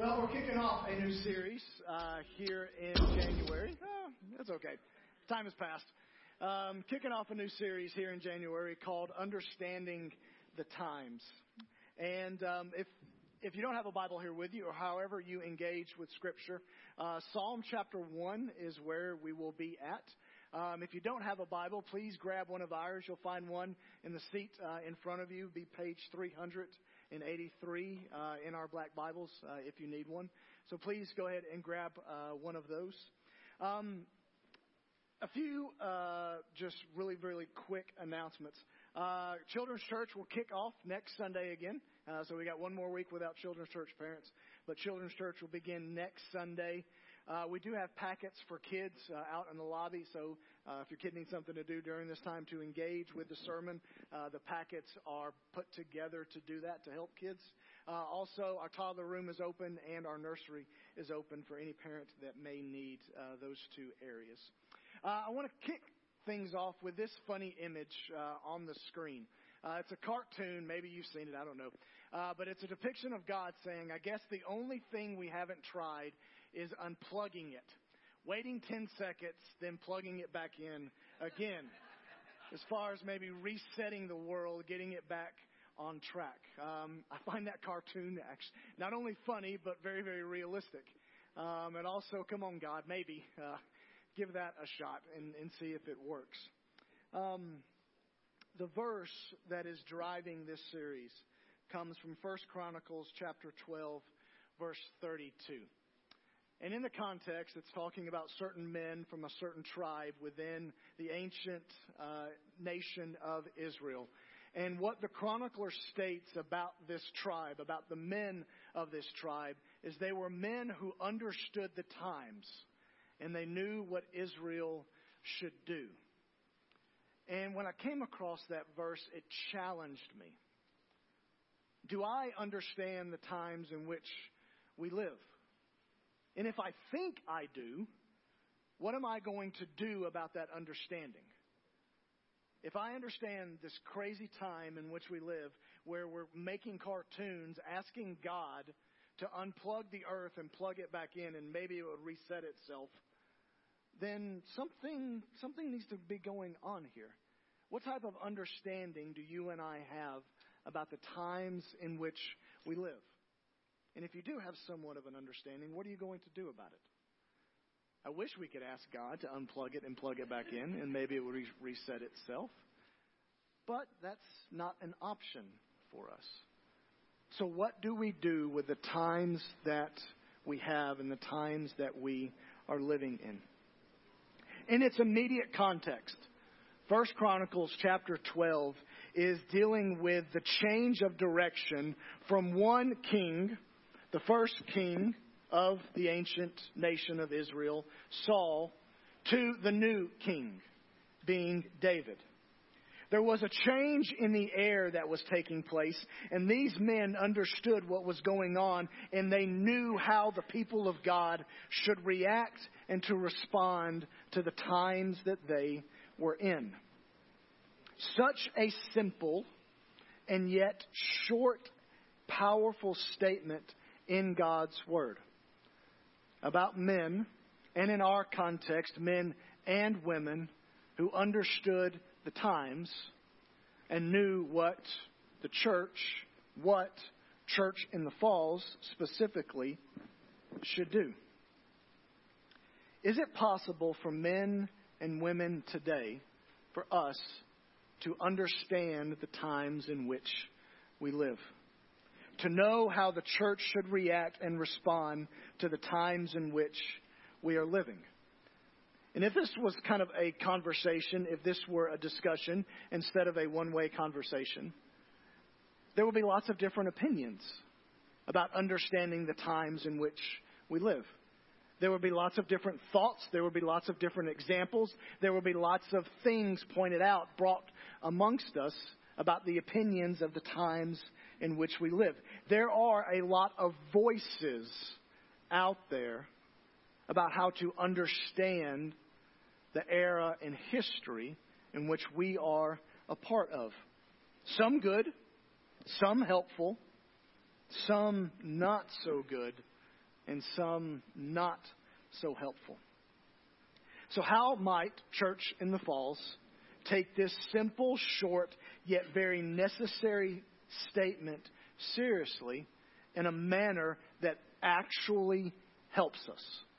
Well, we're kicking off a new series here in January. That's okay. Time has passed. Kicking off a new series here in January called Understanding the Times. And if you don't have a Bible here with you, or however you engage with Scripture, Psalm chapter 1 is where we will be at. If you don't have a Bible, please grab one of ours. You'll find one in the seat in front of you. Be page 383 in our black Bibles if you need one. So please go ahead and grab one of those. A few just really, really quick announcements. Children's Church will kick off next Sunday again. So we got one more week without Children's Church parents. But Children's Church will begin next Sunday. We do have packets for kids out in the lobby, so if your kid needs something to do during this time to engage with the sermon, the packets are put together to do that, to help kids. Also, our toddler room is open, and our nursery is open for any parent that may need those two areas. I want to kick things off with this funny image on the screen. It's a cartoon. Maybe you've seen it. I don't know. But it's a depiction of God saying, I guess the only thing we haven't tried is unplugging it, waiting 10 seconds, then plugging it back in again, as far as maybe resetting the world, getting it back on track. I find that cartoon not only funny, but very, very realistic. And also, come on, God, maybe give that a shot and see if it works. The verse that is driving this series comes from 1 Chronicles chapter 12, verse 32. And in the context, it's talking about certain men from a certain tribe within the ancient nation of Israel. And what the chronicler states about this tribe, about the men of this tribe, is they were men who understood the times, and they knew what Israel should do. And when I came across that verse, it challenged me. Do I understand the times in which we live? And if I think I do, what am I going to do about that understanding? If I understand this crazy time in which we live, where we're making cartoons, asking God to unplug the earth and plug it back in, and maybe it would reset itself, then something needs to be going on here. What type of understanding do you and I have about the times in which we live? And if you do have somewhat of an understanding, what are you going to do about it? I wish we could ask God to unplug it and plug it back in, and maybe it would reset itself. But that's not an option for us. So what do we do with the times that we have and the times that we are living in? In its immediate context, 1 Chronicles chapter 12 is dealing with the change of direction from one king, the first king of the ancient nation of Israel, Saul, to the new king, being David. There was a change in the air that was taking place, and these men understood what was going on, and they knew how the people of God should react and to respond to the times that they were in. Such a simple and yet short, powerful statement in God's Word about men, and in our context, men and women who understood the times and knew what church in the Falls specifically should do. Is it possible for men and women today, for us, to understand the times in which we live? To know how the church should react and respond to the times in which we are living. And if this was kind of a conversation, if this were a discussion instead of a one-way conversation, there would be lots of different opinions about understanding the times in which we live. There would be lots of different thoughts. There would be lots of different examples. There would be lots of things pointed out, brought amongst us about the opinions of the times in which we live. There are a lot of voices out there about how to understand the era in history in which we are a part of. Some good, some helpful, some not so good, and some not so helpful. So how might Church in the Falls take this simple, short, yet very necessary statement seriously in a manner that actually helps us,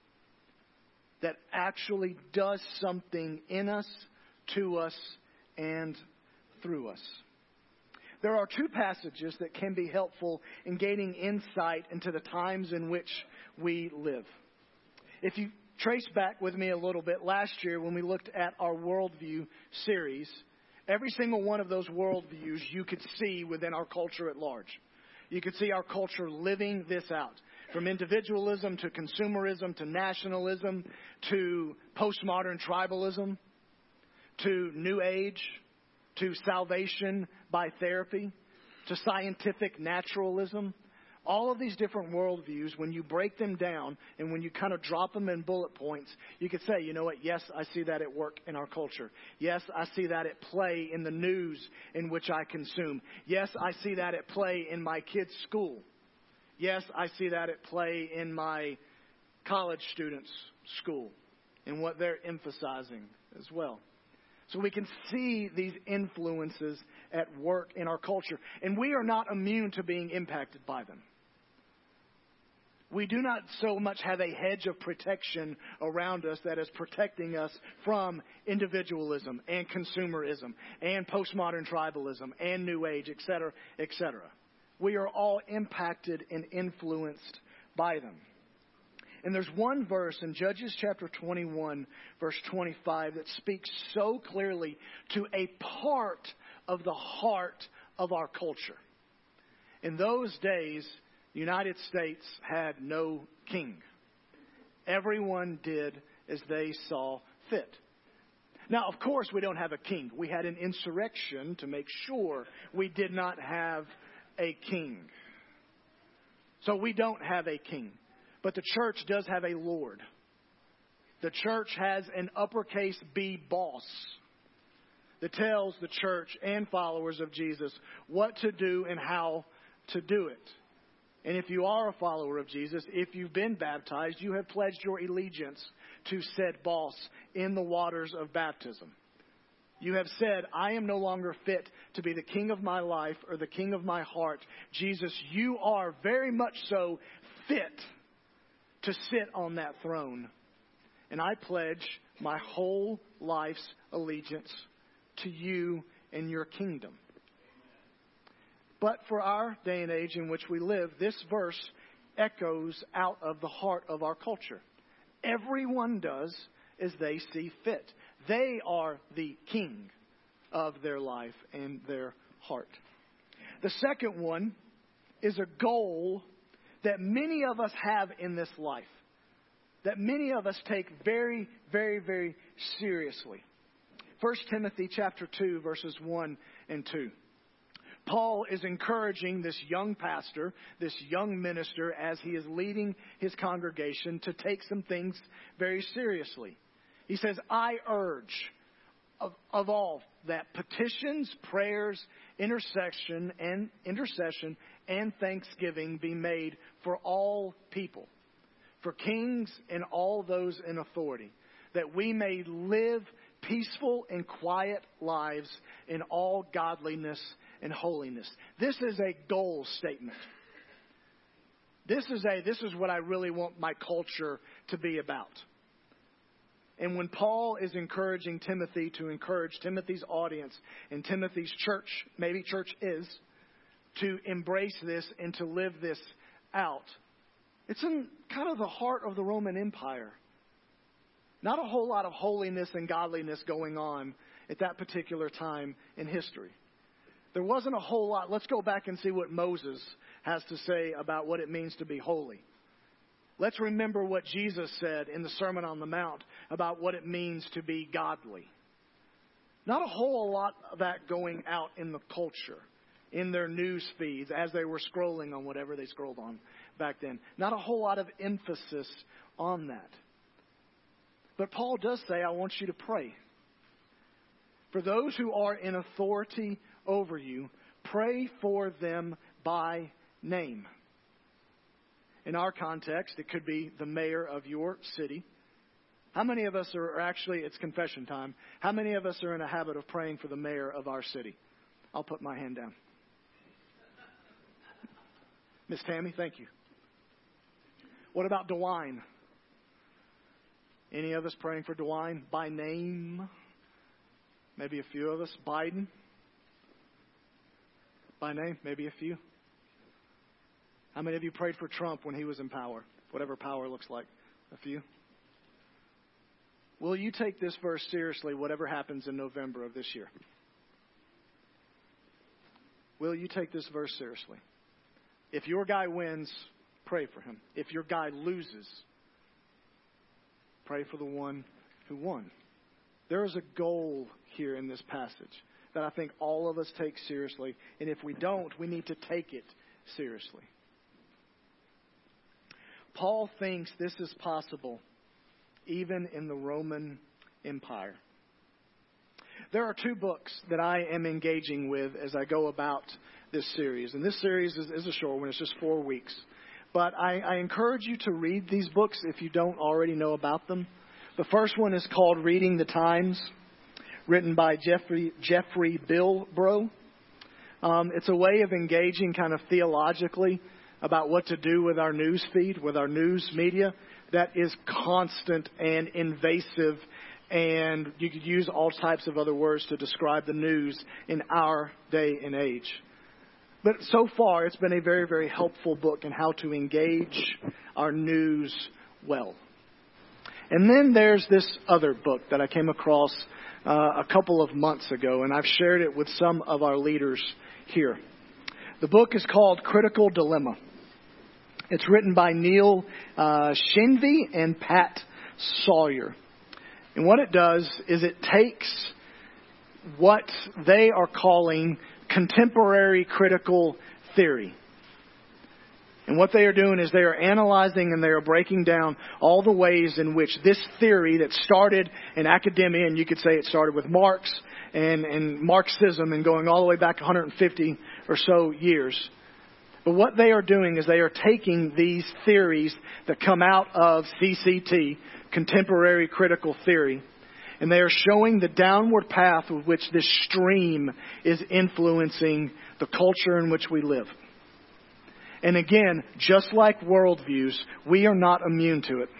that actually does something in us, to us, and through us? There are two passages that can be helpful in gaining insight into the times in which we live. If you trace back with me a little bit, last year when we looked at our worldview series, every single one of those worldviews you could see within our culture at large. You could see our culture living this out. From individualism to consumerism to nationalism to postmodern tribalism to New Age to salvation by therapy to scientific naturalism. All of these different worldviews, when you break them down and when you kind of drop them in bullet points, you could say, you know what, yes, I see that at work in our culture. Yes, I see that at play in the news in which I consume. Yes, I see that at play in my kids' school. Yes, I see that at play in my college students' school and what they're emphasizing as well. So we can see these influences at work in our culture. And we are not immune to being impacted by them. We do not so much have a hedge of protection around us that is protecting us from individualism and consumerism and postmodern tribalism and New Age, etc., etc. We are all impacted and influenced by them. And there's one verse in Judges chapter 21, verse 25, that speaks so clearly to a part of the heart of our culture. In those days, the United States had no king. Everyone did as they saw fit. Now, of course, we don't have a king. We had an insurrection to make sure we did not have a king. So we don't have a king. But the church does have a Lord. The church has an uppercase B boss that tells the church and followers of Jesus what to do and how to do it. And if you are a follower of Jesus, if you've been baptized, you have pledged your allegiance to said boss in the waters of baptism. You have said, I am no longer fit to be the king of my life or the king of my heart. Jesus, you are very much so fit to sit on that throne. And I pledge my whole life's allegiance to you and your kingdom. But for our day and age in which we live, this verse echoes out of the heart of our culture. Everyone does as they see fit. They are the king of their life and their heart. The second one is a goal that many of us have in this life, that many of us take very, very, very seriously. 1 Timothy chapter 2, verses 1 and 2. Paul is encouraging this young pastor, this young minister, as he is leading his congregation to take some things very seriously. He says, I urge of all that petitions, prayers, intercession and thanksgiving be made for all people, for kings and all those in authority, that we may live peaceful and quiet lives in all godliness and holiness. This is a goal statement. This is what I really want my culture to be about. And when Paul is encouraging Timothy to encourage Timothy's audience and Timothy's church, maybe church is, to embrace this and to live this out, it's in kind of the heart of the Roman Empire. Not a whole lot of holiness and godliness going on at that particular time in history. There wasn't a whole lot. Let's go back and see what Moses has to say about what it means to be holy. Let's remember what Jesus said in the Sermon on the Mount about what it means to be godly. Not a whole lot of that going out in the culture, in their news feeds as they were scrolling on whatever they scrolled on back then. Not a whole lot of emphasis on that. But Paul does say, I want you to pray. For those who are in authority over you, pray for them by name. In our context, it could be the mayor of your city. How many of us are actually, it's confession time, how many of us are in a habit of praying for the mayor of our city? I'll put my hand down. Miss Tammy, thank you. What about DeWine? Any of us praying for DeWine by name? Maybe a few of us. Biden? By name? Maybe a few. How many of you prayed for Trump when he was in power? Whatever power looks like. A few. Will you take this verse seriously, whatever happens in November of this year? Will you take this verse seriously? If your guy wins, pray for him. If your guy loses, pray for the one who won. There is a goal here in this passage that I think all of us take seriously. And if we don't, we need to take it seriously. Paul thinks this is possible even in the Roman Empire. There are 2 books that I am engaging with as I go about this series. And this series is a short one. It's just 4 weeks. But I encourage you to read these books if you don't already know about them. The first one is called Reading the Times, written by Jeffrey Bilbrough. It's a way of engaging kind of theologically about what to do with our news feed, with our news media. That is constant and invasive, and you could use all types of other words to describe the news in our day and age. But so far, it's been a very, very helpful book in how to engage our news well. And then there's this other book that I came across a couple of months ago, and I've shared it with some of our leaders here. The book is called Critical Dilemma. It's written by Neil Shenvi and Pat Sawyer. And what it does is it takes what they are calling contemporary critical theory. And what they are doing is they are analyzing and they are breaking down all the ways in which this theory that started in academia, and you could say it started with Marx and Marxism and going all the way back 150 or so years. But what they are doing is they are taking these theories that come out of CCT, contemporary critical theory, and they are showing the downward path with which this stream is influencing the culture in which we live. And again, just like worldviews, we are not immune to it.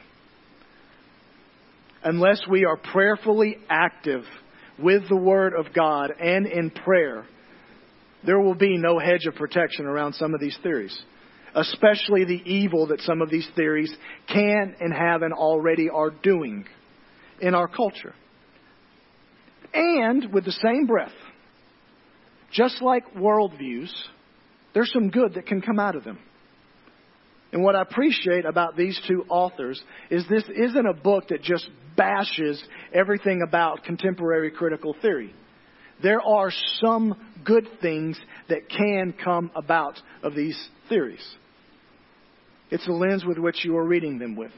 Unless we are prayerfully active with the Word of God and in prayer, there will be no hedge of protection around some of these theories. Especially the evil that some of these theories can and have and already are doing in our culture. And with the same breath, just like worldviews, there's some good that can come out of them. And what I appreciate about these 2 authors is this isn't a book that just bashes everything about contemporary critical theory. There are some good things that can come about of these theories. It's the lens with which you are reading them with.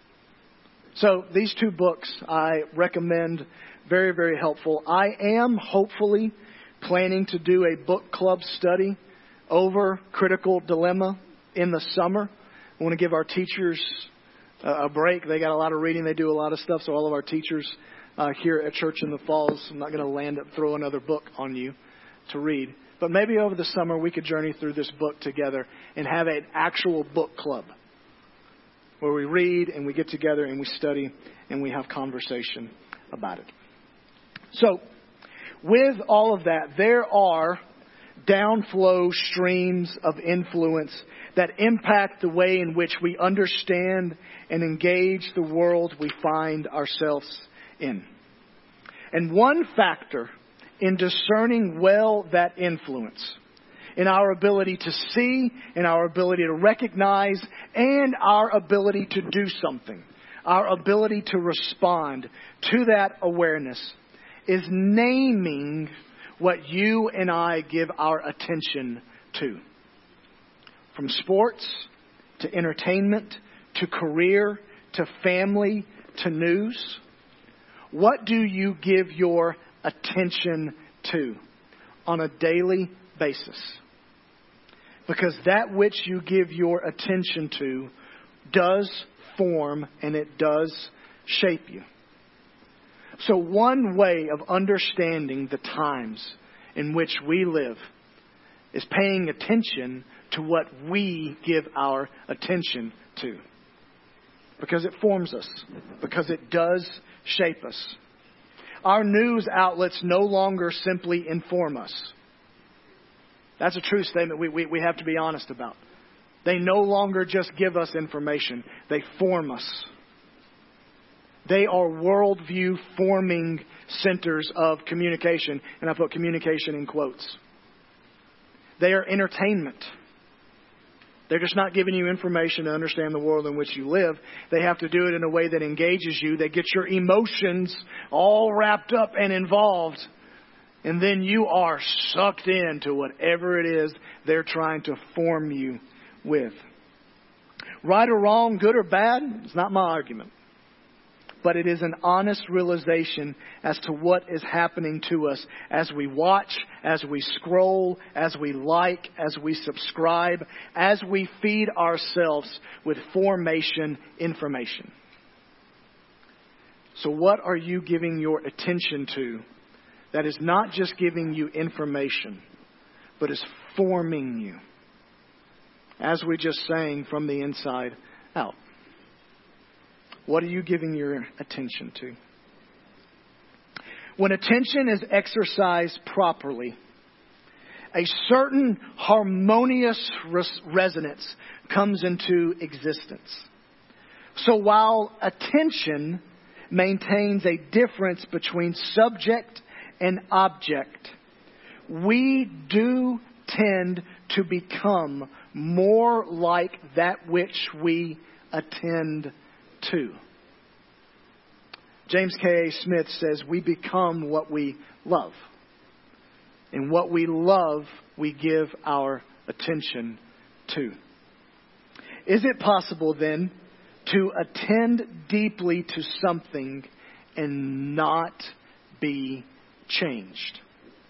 So these 2 books I recommend, very, very helpful. I am hopefully planning to do a book club study over Critical Dilemma in the summer. I want to give our teachers a break. They got a lot of reading. They do a lot of stuff. So all of our teachers here at Church in the Falls, I'm not going to land up throw another book on you to read. But maybe over the summer we could journey through this book together and have an actual book club where we read and we get together and we study and we have conversation about it. So with all of that, there are downflow streams of influence that impact the way in which we understand and engage the world we find ourselves in. And one factor in discerning well that influence, in our ability to see, in our ability to recognize, and our ability to do something, our ability to respond to that awareness, is naming what you and I give our attention to. From sports to entertainment to career to family to news. What do you give your attention to on a daily basis? Because that which you give your attention to does form and it does shape you. So one way of understanding the times in which we live is paying attention to what we give our attention to. Because it forms us. Because it does shape us. Our news outlets no longer simply inform us. That's a true statement we have to be honest about. They no longer just give us information. They form us. They are worldview forming centers of communication. And I put communication in quotes. They are entertainment. They're just not giving you information to understand the world in which you live. They have to do it in a way that engages you. They get your emotions all wrapped up and involved. And then you are sucked into whatever it is they're trying to form you with. Right or wrong, good or bad, it's not my argument. But it is an honest realization as to what is happening to us as we watch, as we scroll, as we like, as we subscribe, as we feed ourselves with formation information. So what are you giving your attention to that is not just giving you information, but is forming you? As we just sang, from the inside out. What are you giving your attention to? When attention is exercised properly, a certain harmonious resonance comes into existence. So while attention maintains a difference between subject and object, we do tend to become more like that which we attend to. James K.A. Smith says we become what we love. And what we love, we give our attention to. Is it possible then to attend deeply to something and not be changed?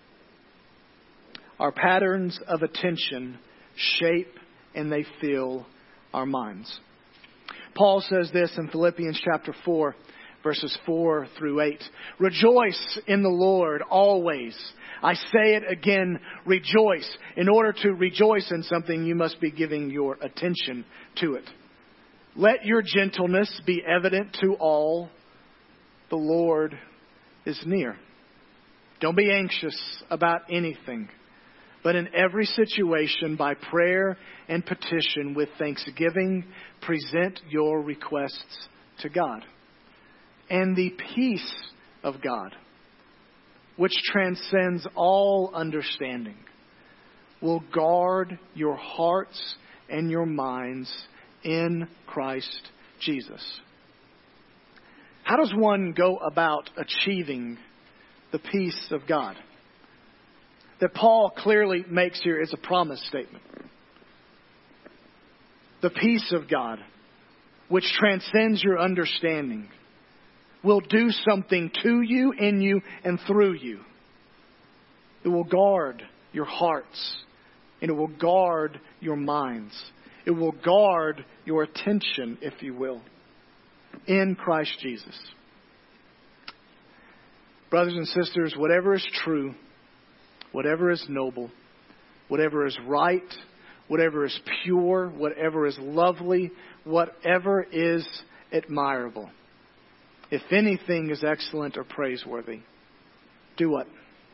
Our patterns of attention shape and they fill our minds. Paul says this in Philippians chapter 4, verses 4 through 8. Rejoice in the Lord always. I say it again, rejoice. In order to rejoice in something, you must be giving your attention to it. Let your gentleness be evident to all. The Lord is near. Don't be anxious about anything, but in every situation, by prayer and petition with thanksgiving, present your requests to God. And the peace of God, which transcends all understanding, will guard your hearts and your minds in Christ Jesus. How does one go about achieving the peace of God that Paul clearly makes here is a promise statement? The peace of God, which transcends your understanding, will do something to you, in you, and through you. It will guard your hearts, and it will guard your minds. It will guard your attention, if you will, in Christ Jesus. Brothers and sisters, whatever is true, whatever is noble, whatever is right, whatever is pure, whatever is lovely, whatever is admirable, if anything is excellent or praiseworthy, do what?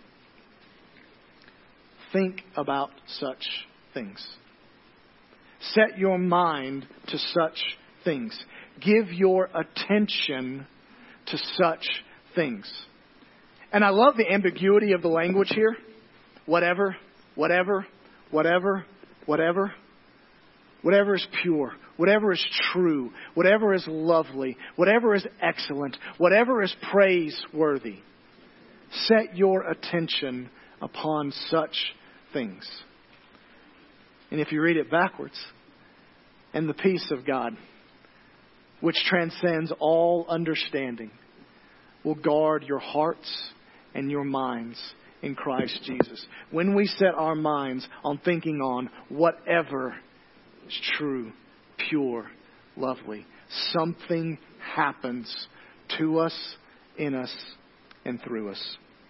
Think about such things. Set your mind to such things. Give your attention to such things. And I love the ambiguity of the language here. Whatever, whatever, whatever, whatever. Whatever is pure, whatever is true, whatever is lovely, whatever is excellent, whatever is praiseworthy. Set your attention upon such things. And if you read it backwards, and the peace of God, which transcends all understanding, will guard your hearts and your minds in Christ Jesus. When we set our minds on thinking on whatever is true, pure, lovely, something happens to us, in us, and through us.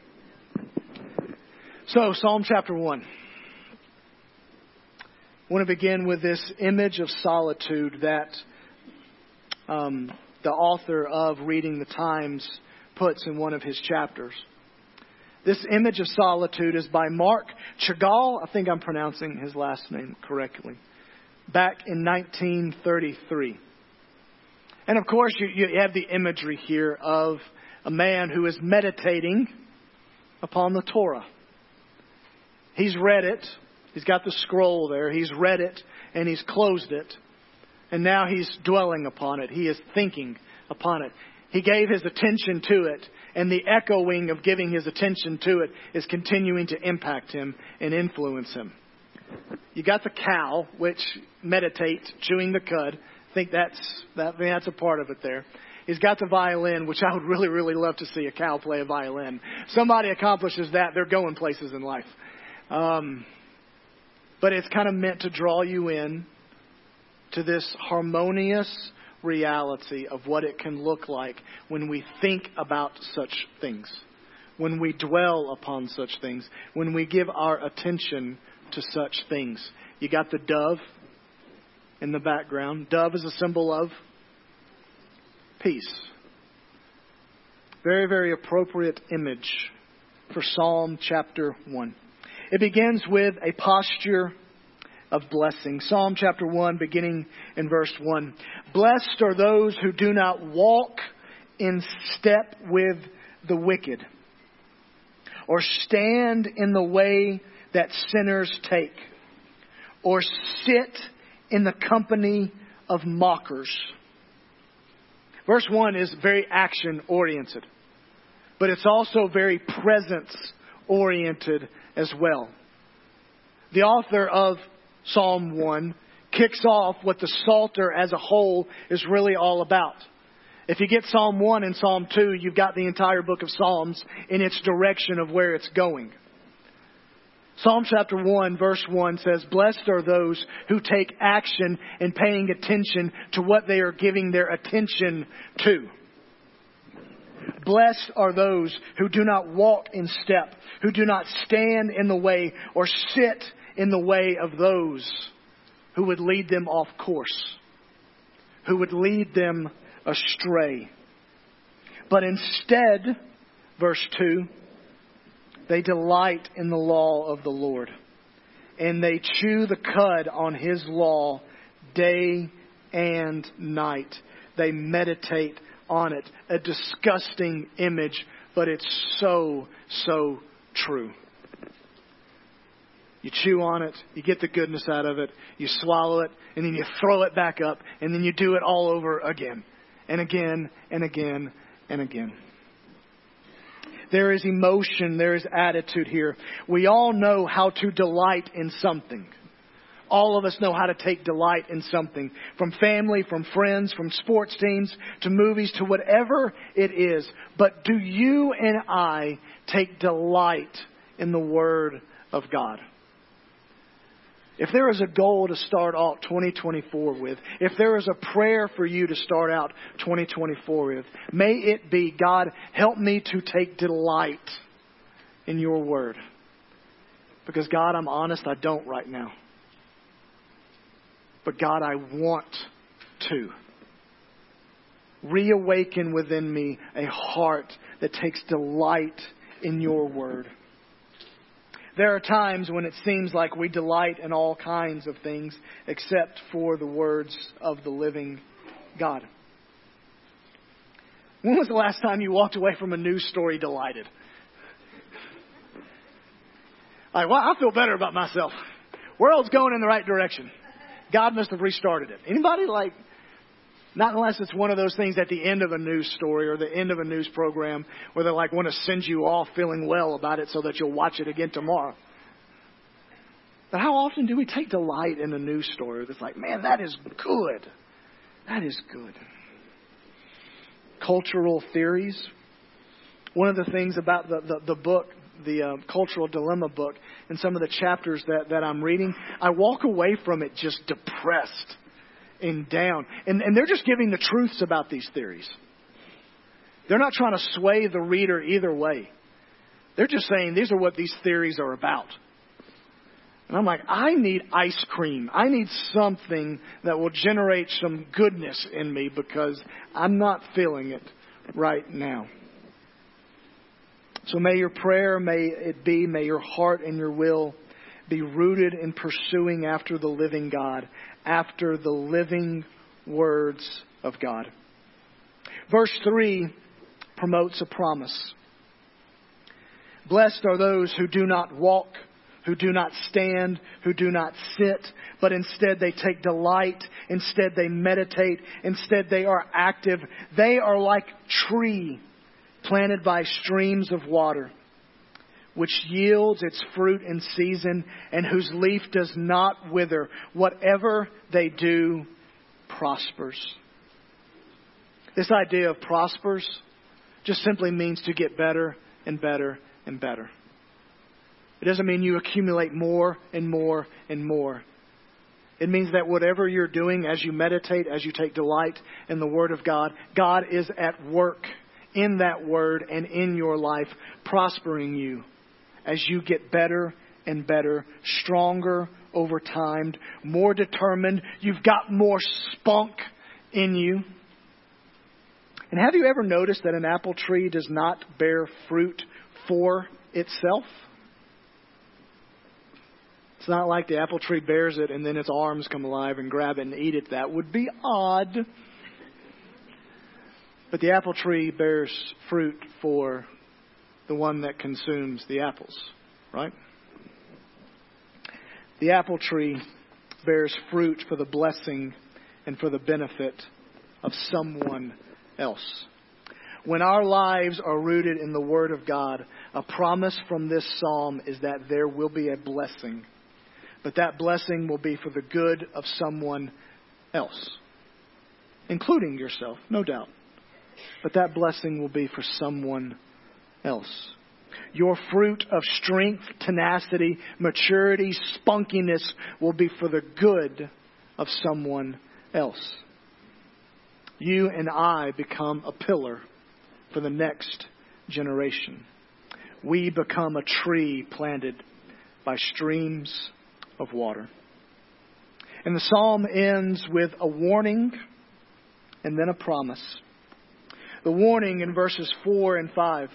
So, Psalm chapter 1. I want to begin with this image of solitude that the author of Reading the Times puts in one of his chapters. This image of solitude is by Mark Chagall. I think I'm pronouncing his last name correctly. Back in 1933. And of course, you have the imagery here of a man who is meditating upon the Torah. He's read it. He's got the scroll there. He's read it and he's closed it. And now he's dwelling upon it. He is thinking upon it. He gave his attention to it. And the echoing of giving his attention to it is continuing to impact him and influence him. You got the cow, which meditates, chewing the cud. I think that's a part of it there. He's got the violin, which I would really, really love to see a cow play a violin. Somebody accomplishes that, they're going places in life. But it's kind of meant to draw you in to this harmonious reality of what it can look like when we think about such things, when we dwell upon such things, when we give our attention to such things. You got the dove in the background. Dove is a symbol of peace. Very, very appropriate image for Psalm chapter 1. It begins with a posture of blessing. Psalm chapter 1, beginning in verse 1. Blessed are those who do not walk in step with the wicked, or stand in the way that sinners take, or sit in the company of mockers. Verse 1 is very action-oriented, but it's also very presence-oriented as well. The author of Psalm 1 kicks off what the Psalter as a whole is really all about. If you get Psalm 1 and Psalm 2, you've got the entire book of Psalms in its direction of where it's going. Psalm chapter 1, verse 1 says, Blessed are those who take action in paying attention to what they are giving their attention to. Blessed are those who do not walk in step, who do not stand in the way or sit in the way of those who would lead them off course, who would lead them astray. But instead, verse 2, they delight in the law of the Lord, and they chew the cud on His law day and night. They meditate on it. A disgusting image, but it's so, so true. You chew on it, you get the goodness out of it, you swallow it, and then you throw it back up, and then you do it all over again, and again, and again, and again. There is emotion, there is attitude here. We all know how to delight in something. All of us know how to take delight in something. From family, from friends, from sports teams, to movies, to whatever it is. But do you and I take delight in the Word of God? If there is a goal to start out 2024 with, if there is a prayer for you to start out 2024 with, may it be, God, help me to take delight in your Word. Because, God, I'm honest, I don't right now. But, God, I want to. Reawaken within me a heart that takes delight in your Word. There are times when it seems like we delight in all kinds of things except for the words of the living God. When was the last time you walked away from a news story delighted? Like, well, I feel better about myself. World's going in the right direction. God must have restarted it. Anybody like, not unless it's one of those things at the end of a news story or the end of a news program where they like want to send you off feeling well about it so that you'll watch it again tomorrow. But how often do we take delight in a news story that's like, man, that is good. That is good. Cultural theories. One of the things about the book the Cultural Dilemma book and some of the chapters that I'm reading, I walk away from it just depressed and down. And they're just giving the truths about these theories. They're not trying to sway the reader either way. They're just saying these are what these theories are about. And I'm like, I need ice cream. I need something that will generate some goodness in me because I'm not feeling it right now. So may your prayer, may your heart and your will be rooted in pursuing after the living God, after the living words of God. Verse 3 promotes a promise. Blessed are those who do not walk, who do not stand, who do not sit, but instead they take delight, instead they meditate, instead they are active. They are like tree planted by streams of water, which yields its fruit in season and whose leaf does not wither. Whatever they do prospers. This idea of prospers just simply means to get better and better and better. It doesn't mean you accumulate more and more and more. It means that whatever you're doing as you meditate, as you take delight in the Word of God, God is at work in that Word and in your life, prospering you as you get better and better, stronger over time, more determined. You've got more spunk in you. And have you ever noticed that an apple tree does not bear fruit for itself? It's not like the apple tree bears it and then its arms come alive and grab it and eat it. That would be odd. But the apple tree bears fruit for the one that consumes the apples, right? The apple tree bears fruit for the blessing and for the benefit of someone else. When our lives are rooted in the Word of God, a promise from this psalm is that there will be a blessing. But that blessing will be for the good of someone else, including yourself, no doubt. But that blessing will be for someone else. Your fruit of strength, tenacity, maturity, spunkiness will be for the good of someone else. You and I become a pillar for the next generation. We become a tree planted by streams of water. And the psalm ends with a warning and then a promise. The warning in verses 4 and 5.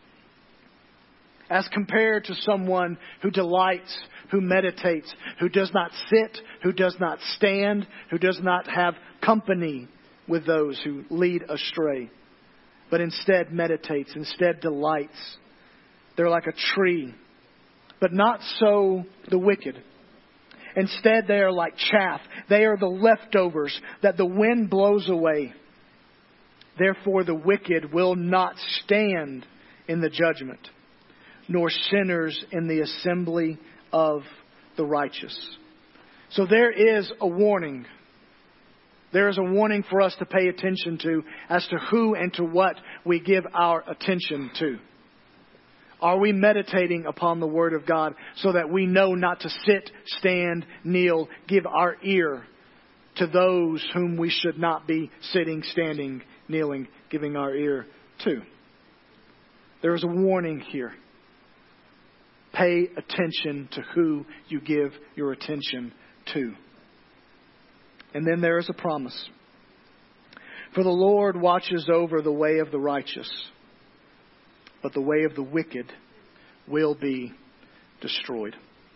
As compared to someone who delights, who meditates, who does not sit, who does not stand, who does not have company with those who lead astray, but instead meditates, instead delights. They're like a tree, but not so the wicked. Instead, they are like chaff. They are the leftovers that the wind blows away. Therefore, the wicked will not stand in the judgment, nor sinners in the assembly of the righteous. So there is a warning. There is a warning for us to pay attention to as to who and to what we give our attention to. Are we meditating upon the Word of God so that we know not to sit, stand, kneel, give our ear to those whom we should not be sitting, standing, kneeling, giving our ear to? There is a warning here. Pay attention to who you give your attention to. And then there is a promise. For the Lord watches over the way of the righteous, but the way of the wicked will be destroyed.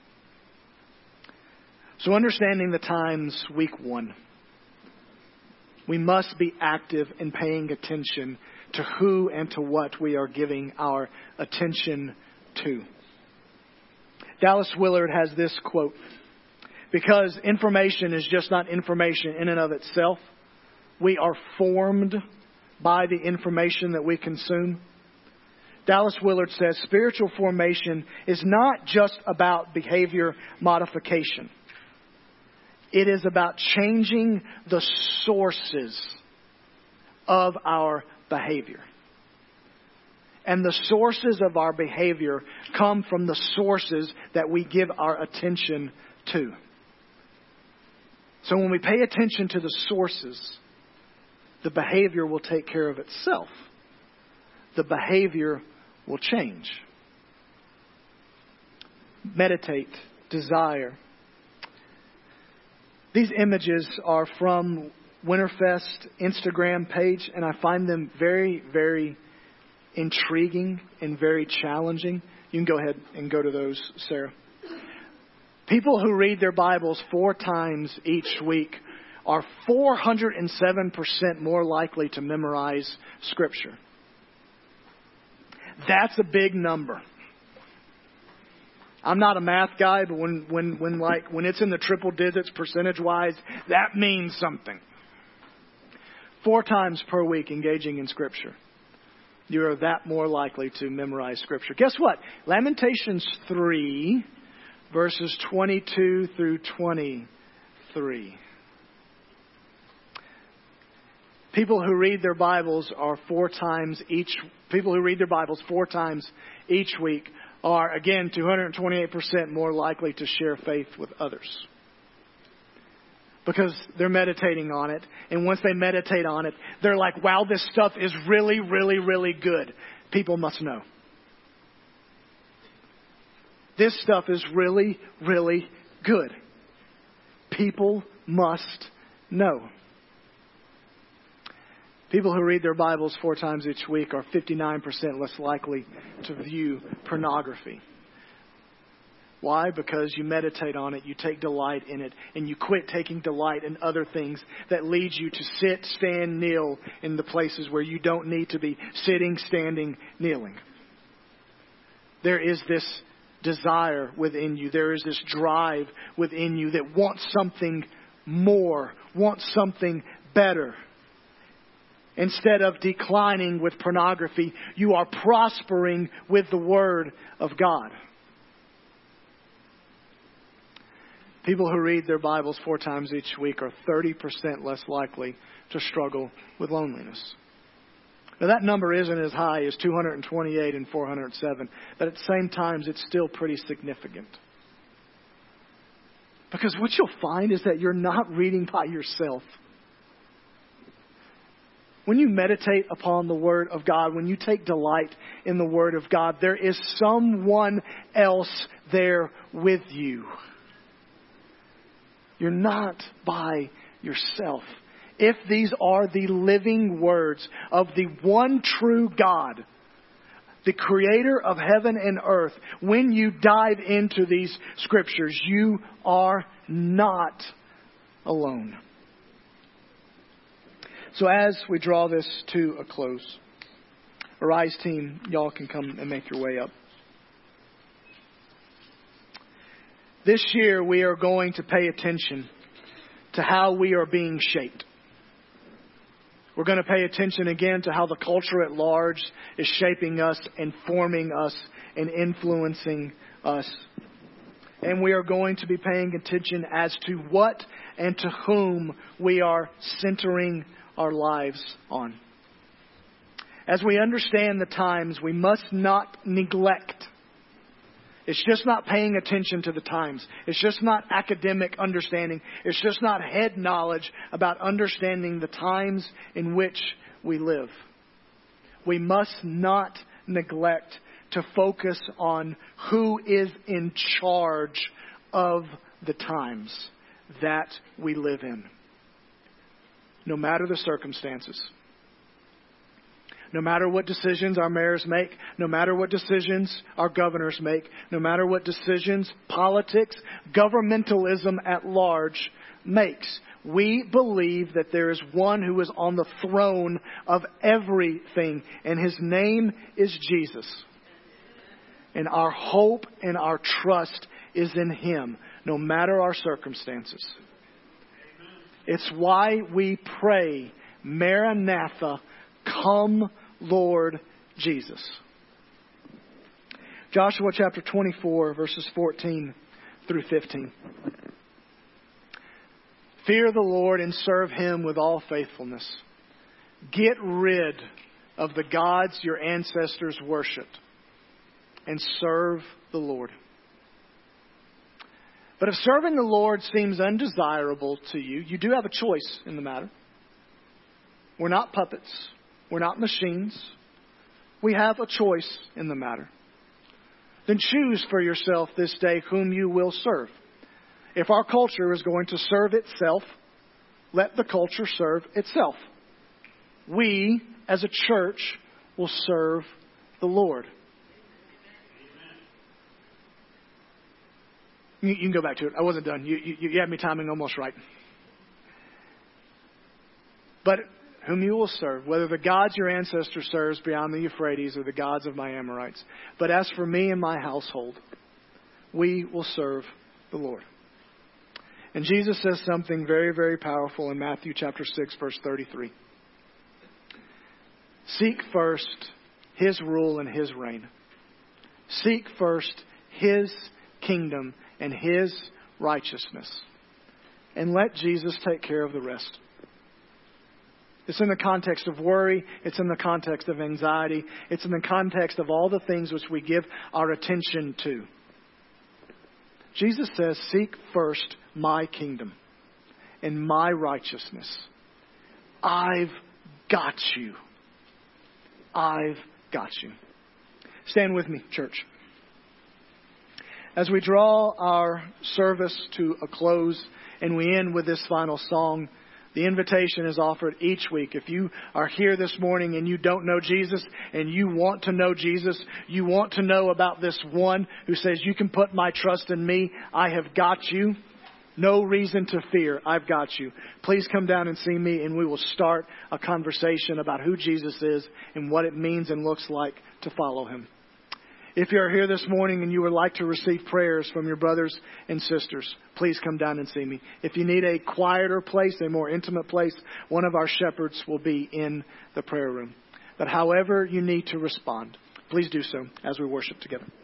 So understanding the times, week 1, we must be active in paying attention to who and to what we are giving our attention to. Dallas Willard has this quote: because information is just not information in and of itself. We are formed by the information that we consume. Dallas Willard says spiritual formation is not just about behavior modification. It is about changing the sources of our behavior. And the sources of our behavior come from the sources that we give our attention to. So when we pay attention to the sources, the behavior will take care of itself. The behavior will change. Meditate, desire. These images are from Winterfest Instagram page, and I find them very, very intriguing and very challenging. You can go ahead and go to those, Sarah. People who read their Bibles 4 times each week are 407% more likely to memorize Scripture. That's a big number. I'm not a math guy, but when it's in the triple digits percentage-wise, that means something. 4 times per week engaging in Scripture. You are that more likely to memorize Scripture. Guess what? Lamentations 3, verses 22 through 23. People who read their Bibles 4 times each week are, again, 228% more likely to share faith with others. Because they're meditating on it. And once they meditate on it, they're like, wow, this stuff is really, really, really good. People must know. This stuff is really, really good. People must know. People who read their Bibles 4 times each week are 59% less likely to view pornography. Why? Because you meditate on it, you take delight in it, and you quit taking delight in other things that lead you to sit, stand, kneel in the places where you don't need to be sitting, standing, kneeling. There is this desire within you. There is this drive within you that wants something more, wants something better. Instead of declining with pornography, you are prospering with the Word of God. People who read their Bibles 4 times each week are 30% less likely to struggle with loneliness. Now, that number isn't as high as 228 and 407, but at the same time, it's still pretty significant. Because what you'll find is that you're not reading by yourself. When you meditate upon the Word of God, when you take delight in the Word of God, there is someone else there with you. You're not by yourself. If these are the living words of the one true God, the creator of heaven and earth, when you dive into these scriptures, you are not alone. So as we draw this to a close, Arise team, y'all can come and make your way up. This year, we are going to pay attention to how we are being shaped. We're going to pay attention again to how the culture at large is shaping us and forming us and influencing us. And we are going to be paying attention as to what and to whom we are centering our lives on. As we understand the times, we must not neglect. It's just not paying attention to the times. It's just not academic understanding. It's just not head knowledge about understanding the times in which we live. We must not neglect to focus on who is in charge of the times that we live in, no matter the circumstances. No matter what decisions our mayors make, no matter what decisions our governors make, no matter what decisions politics, governmentalism at large makes, we believe that there is one who is on the throne of everything, and his name is Jesus. And our hope and our trust is in him, no matter our circumstances. It's why we pray, Maranatha, come, Lord Jesus. Joshua chapter 24, verses 14 through 15. Fear the Lord and serve him with all faithfulness. Get rid of the gods your ancestors worshipped and serve the Lord. But if serving the Lord seems undesirable to you, you do have a choice in the matter. We're not puppets. We're not machines. We have a choice in the matter. Then choose for yourself this day whom you will serve. If our culture is going to serve itself, let the culture serve itself. We, as a church, will serve the Lord. You can go back to it. I wasn't done. You had me timing almost right. But whom you will serve, whether the gods your ancestor serves beyond the Euphrates or the gods of my Amorites. But as for me and my household, we will serve the Lord. And Jesus says something very, very powerful in Matthew chapter 6, verse 33. Seek first His rule and His reign. Seek first His kingdom and His righteousness. And let Jesus take care of the rest. It's in the context of worry. It's in the context of anxiety. It's in the context of all the things which we give our attention to. Jesus says, seek first my kingdom and my righteousness. I've got you. I've got you. Stand with me, church. As we draw our service to a close and we end with this final song, the invitation is offered each week. If you are here this morning and you don't know Jesus and you want to know Jesus, you want to know about this one who says, you can put my trust in me. I have got you. No reason to fear. I've got you. Please come down and see me and we will start a conversation about who Jesus is and what it means and looks like to follow Him. If you're here this morning and you would like to receive prayers from your brothers and sisters, please come down and see me. If you need a quieter place, a more intimate place, one of our shepherds will be in the prayer room. But however you need to respond, please do so as we worship together.